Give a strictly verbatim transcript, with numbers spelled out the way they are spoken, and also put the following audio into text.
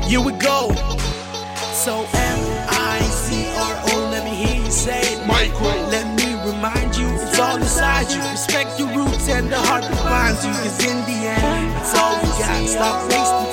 Here we go. So M I C R O, let me hear you say it. Micro. Let me remind you, it's all inside you. Respect your roots and the heart that binds you. Cause in the end, it's all we got. Stop wasting